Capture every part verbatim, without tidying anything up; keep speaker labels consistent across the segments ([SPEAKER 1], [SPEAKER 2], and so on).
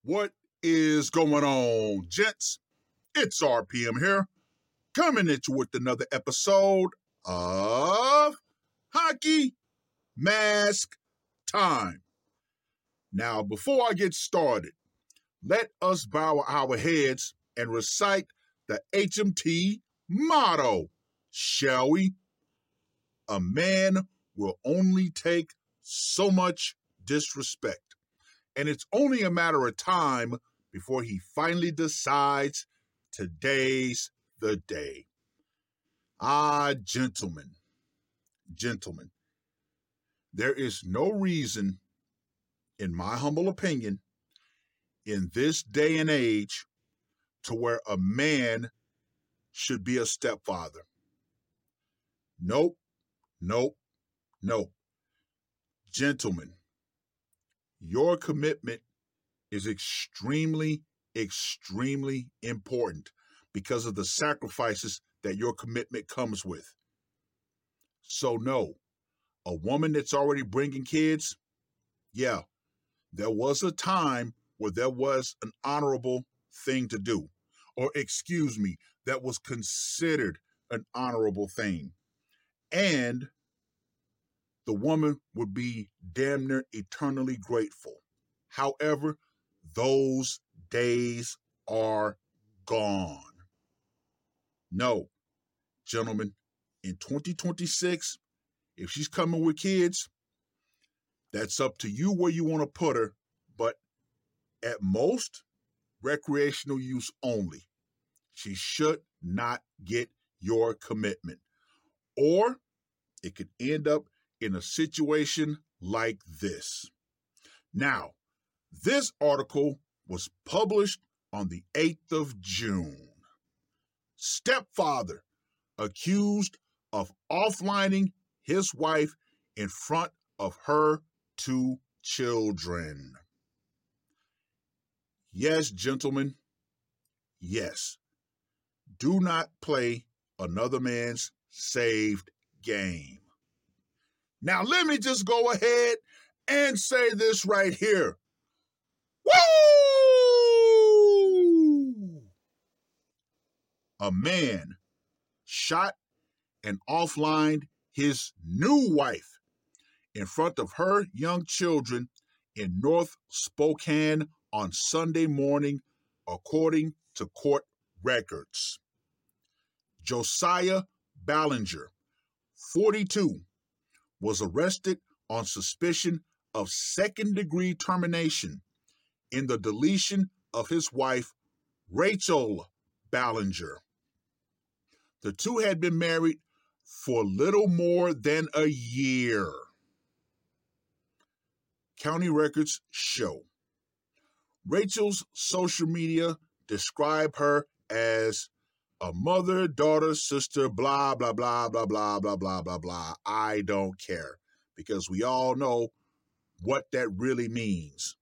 [SPEAKER 1] What is going on, gents? It's R P M here, coming at you with another episode of Hockey Mask Time. Now, before I get started, let us bow our heads and recite the H M T motto, shall we? A man will only take so much disrespect. And it's only a matter of time before he finally decides today's the day. Ah, gentlemen, gentlemen, there is no reason, in my humble opinion, in this day and age, to where a man should be a stepfather. Nope, nope, nope. Gentlemen, your commitment is extremely, extremely important because of the sacrifices that your commitment comes with. So no, a woman that's already bringing kids, yeah, there was a time where there was an honorable thing to do, or excuse me, that was considered an honorable thing. And the woman would be damn near eternally grateful. However, those days are gone. No, gentlemen, in twenty twenty-six, if she's coming with kids, that's up to you where you want to put her, but at most, recreational use only. She should not get your commitment. Or it could end up in a situation like this. Now, this article was published on the eighth of June. Stepfather accused of offlining his wife in front of her two children. Yes, gentlemen, yes. Do not play another man's saved game. Now, let me just go ahead and say this right here. Woo! A man shot and offlined his new wife in front of her young children in North Spokane on Sunday morning, according to court records. Josiah Ballinger, forty-two, was arrested on suspicion of second-degree termination in the deletion of his wife, Rachel Ballinger. The two had been married for little more than a year. County records show. Rachel's social media describe her as a mother, daughter, sister, blah, blah, blah, blah, blah, blah, blah, blah, blah. I don't care, because we all know what that really means.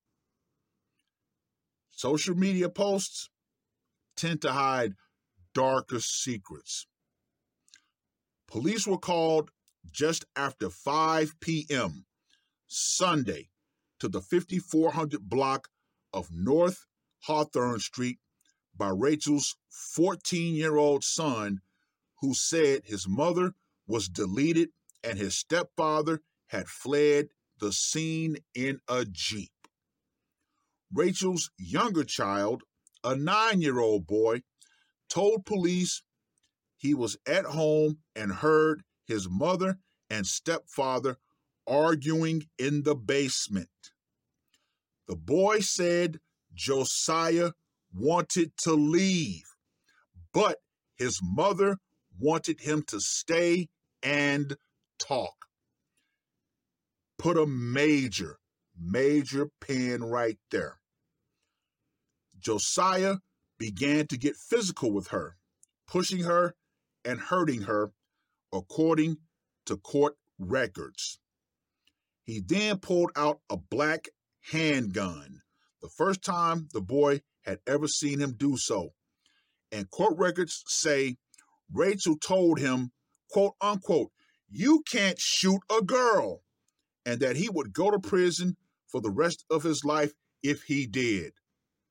[SPEAKER 1] Social media posts tend to hide darker secrets. Police were called just after five p.m. Sunday to the fifty-four hundred block of North Hawthorne Street by Rachel's fourteen-year-old son, who said his mother was deleted and his stepfather had fled the scene in a Jeep. Rachel's younger child, a nine-year-old boy, told police he was at home and heard his mother and stepfather arguing in the basement. The boy said Josiah wanted to leave, but his mother wanted him to stay and talk. Put a major, major pin right there. Josiah began to get physical with her, pushing her and hurting her, according to court records. He then pulled out a black handgun, the first time the boy had ever seen him do so. And court records say Rachel told him, quote unquote, "You can't shoot a girl," and that he would go to prison for the rest of his life if he did.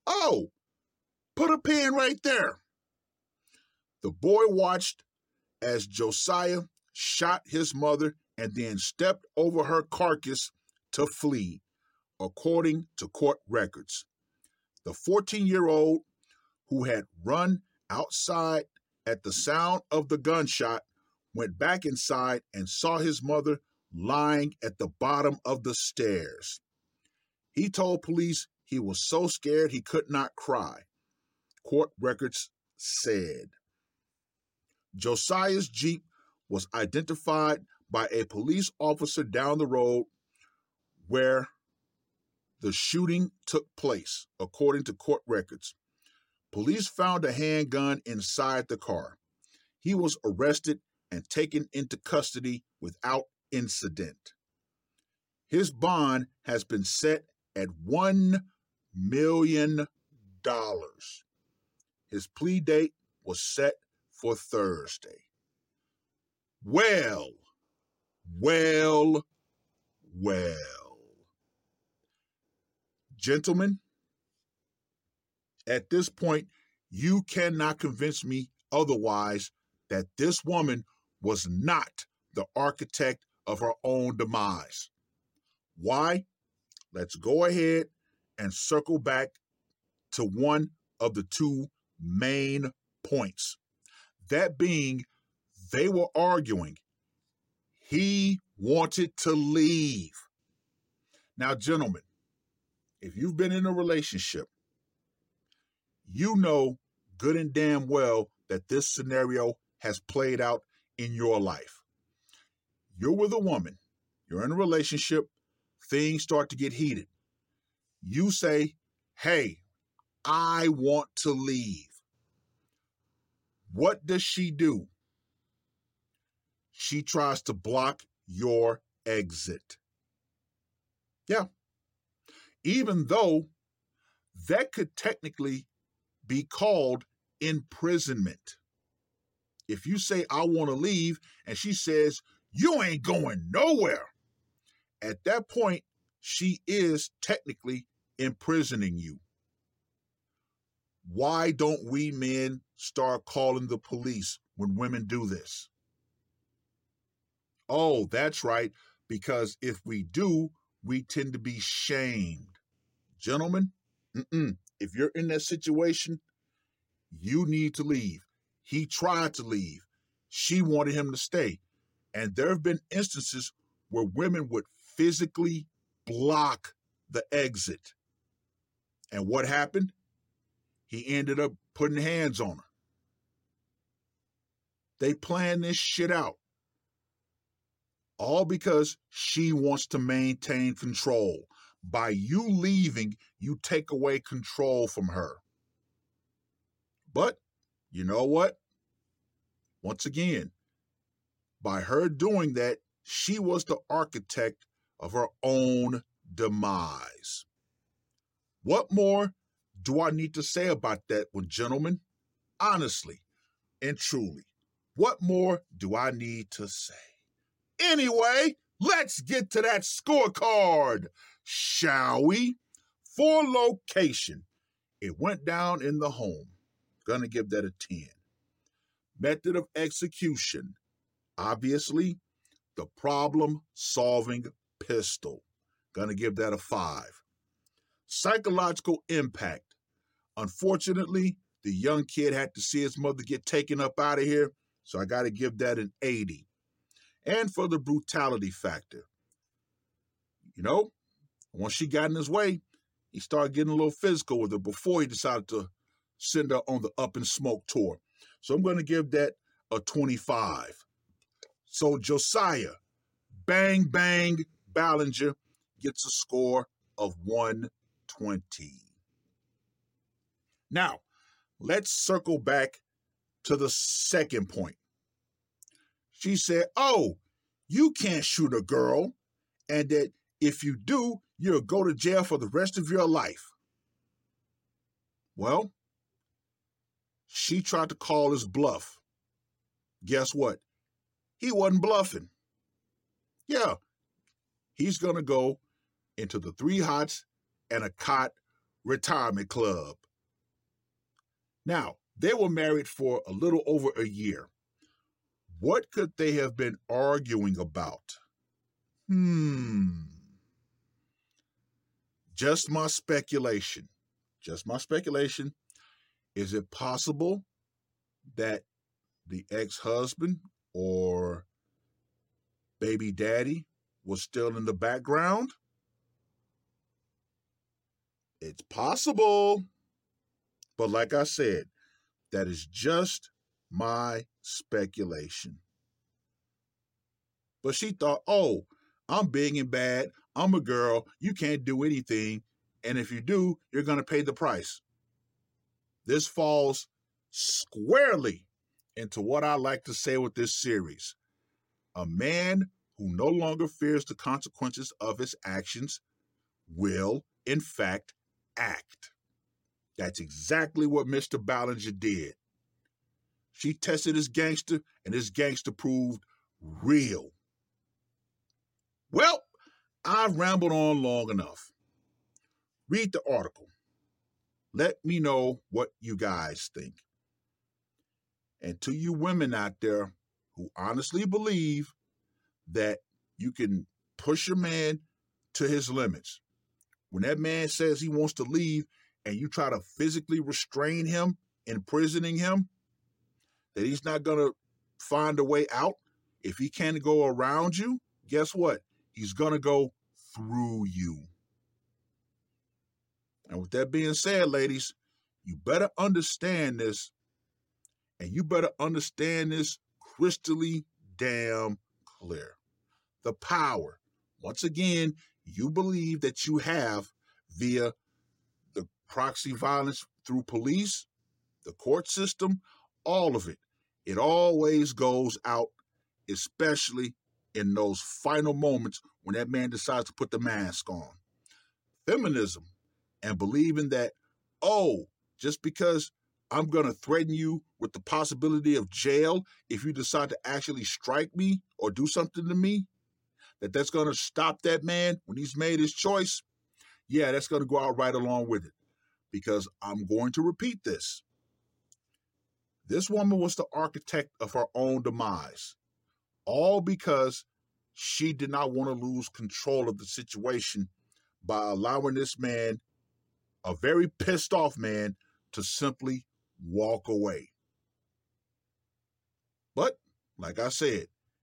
[SPEAKER 1] Oh, put a pin right there. The boy watched as Josiah shot his mother and then stepped over her carcass to flee, according to court records. The fourteen-year-old, who had run outside at the sound of the gunshot, went back inside and saw his mother lying at the bottom of the stairs. He told police he was so scared he could not cry. Court records said. Josiah's Jeep was identified by a police officer down the road where the shooting took place, according to court records. Police found a handgun inside the car. He was arrested and taken into custody without incident. His bond has been set at one million dollars. His plea date was set for Thursday. Well, well, well. Gentlemen, at this point, you cannot convince me otherwise that this woman was not the architect of her own demise. Why? Let's go ahead and circle back to one of the two main points. That being, they were arguing he wanted to leave. Now, gentlemen, if you've been in a relationship, you know good and damn well that this scenario has played out in your life. You're with a woman, you're in a relationship, things start to get heated. You say, hey, I want to leave. What does she do? She tries to block your exit. Yeah. Even though that could technically be called imprisonment. If you say, I want to leave, and she says, you ain't going nowhere, at that point, she is technically imprisoning you. Why don't we men start calling the police when women do this? Oh, that's right, because if we do, we tend to be shamed. Gentlemen, mm-mm. If you're in that situation, you need to leave. He tried to leave. She wanted him to stay. And there have been instances where women would physically block the exit. And what happened? He ended up putting hands on her. They planned this shit out. All because she wants to maintain control. By you leaving, you take away control from her. But, you know what? Once again, by her doing that, she was the architect of her own demise. What more do I need to say about that one, gentlemen? Honestly and truly, what more do I need to say? Anyway, let's get to that scorecard, shall we? For location, it went down in the home. Gonna give that a ten. Method of execution, obviously, the problem-solving pistol. Gonna give that a five. Psychological impact. Unfortunately, the young kid had to see his mother get taken up out of here, so I gotta give that an eighty. And for the brutality factor, you know, once she got in his way, he started getting a little physical with her before he decided to send her on the Up in Smoke tour. So I'm going to give that a twenty-five. So Josiah, Bang Bang Ballinger, gets a score of one twenty. Now, let's circle back to the second point. She said, oh, you can't shoot a girl, and that if you do, you'll go to jail for the rest of your life. Well, she tried to call his bluff. Guess what? He wasn't bluffing. Yeah, he's going to go into the Three Hots and a Cot retirement club. Now, they were married for a little over a year. What could they have been arguing about? Hmm. Just my speculation. Just my speculation. Is it possible that the ex-husband or baby daddy was still in the background? It's possible. But like I said, that is just my speculation. But she thought, oh, I'm big and bad. I'm a girl. You can't do anything. And if you do, you're going to pay the price. This falls squarely into what I like to say with this series. A man who no longer fears the consequences of his actions will, in fact, act. That's exactly what Mister Ballinger did. She tested his gangster, and his gangster proved real. Well, I've rambled on long enough. Read the article. Let me know what you guys think. And to you women out there who honestly believe that you can push a man to his limits, when that man says he wants to leave and you try to physically restrain him, imprisoning him, that he's not going to find a way out, if he can't go around you, guess what? He's going to go through you. And with that being said, ladies, you better understand this, and you better understand this crystally damn clear. The power, once again, you believe that you have via the proxy violence through police, the court system, all of it. It always goes out, especially in those final moments when that man decides to put the mask on. Feminism and believing that, oh, just because I'm going to threaten you with the possibility of jail if you decide to actually strike me or do something to me, that that's going to stop that man when he's made his choice, yeah, that's going to go out right along with it. Because I'm going to repeat this. This woman was the architect of her own demise, all because she did not want to lose control of the situation by allowing this man, a very pissed off man, to simply walk away. But, like I said,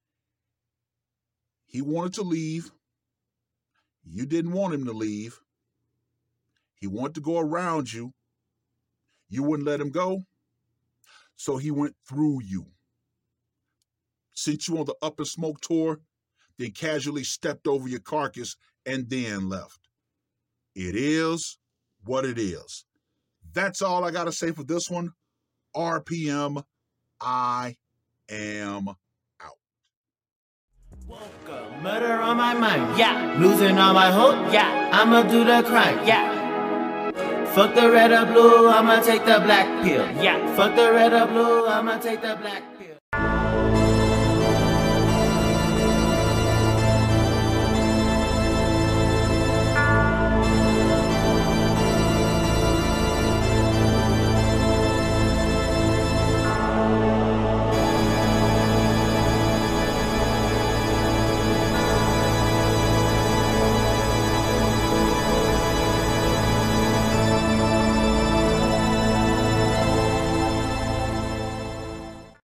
[SPEAKER 1] he wanted to leave. You didn't want him to leave. He wanted to go around you. You wouldn't let him go. So he went through you. Sent you on the Up in Smoke tour, then casually stepped over your carcass and then left. It is what it is. That's all I got to say for this one. R P M, I am out.
[SPEAKER 2] Woke up, murder on my mind, yeah. Losing all my hope, yeah. I'ma do the crime, yeah. Fuck the red or blue, I'ma take the black pill, yeah. Fuck the red or blue, I'ma take the black pill.